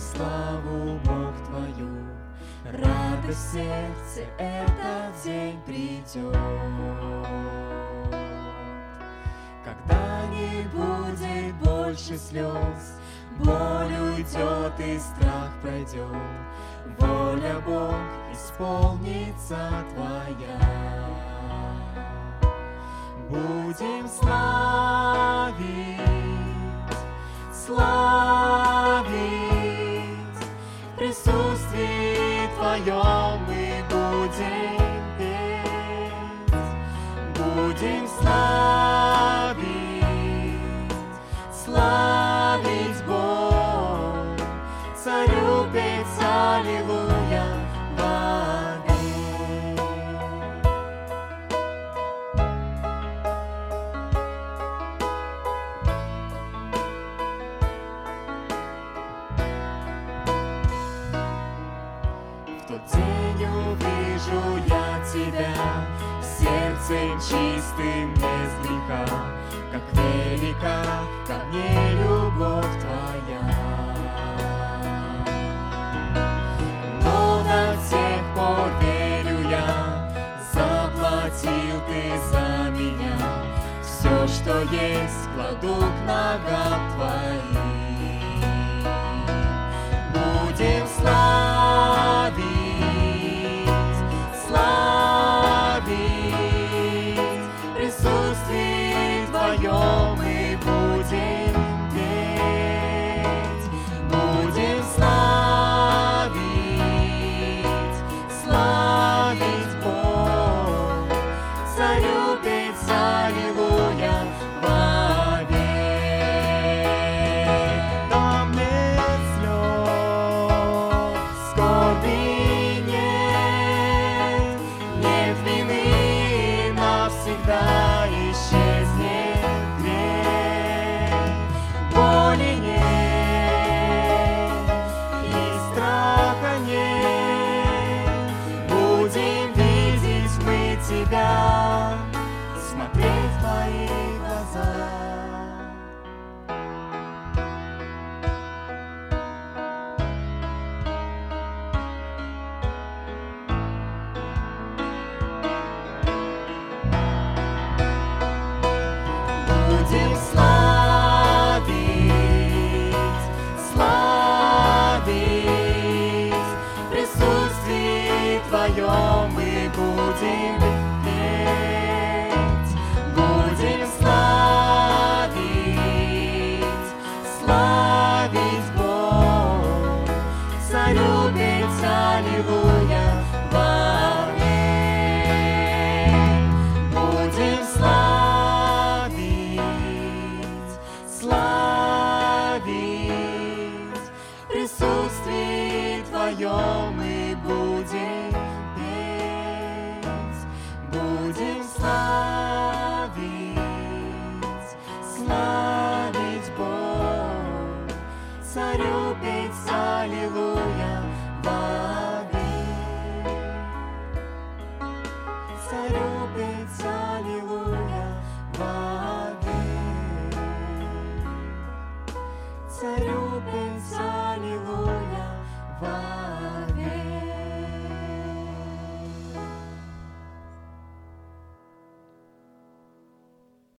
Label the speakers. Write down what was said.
Speaker 1: славу Бог Твою. Радость в сердце этот день придет, когда не будет больше слез, боль уйдет и страх пройдет, воля Бог исполнится Твоя. Будем славить, славить, в присутствии Твоем мы будем петь. Будем славить, славить Бог, Царю петь аллилуйя вовек. В тот день увижу я Тебя сердцем чистым без греха, как велика ко мне любовь Твоя. Но до тех пор верю я, заплатил Ты за меня, все, что есть, кладу к ногам Твоим. Будем славить, славить, в присутствии Твоем мы будем петь. Будем славить, славить Бог, Царю петь аллилуйя вовек. Там нет слез, скорби нет, нет вины, навсегда исчезнет грех. Боли нет и страха нет, будем видеть мы Тебя, смотреть в Твои глаза. Будем славить, славить, в присутствии Твоем мы будем петь. Будем славить, славить Бог, Царю петь аллилуйя вовек. Будем славить, славить, в присутствии Твоем мы будем петь. Будем славить, славить Бог, Царю петь аллилуйя вовек. Царю петь аллилуйя вовек. Царю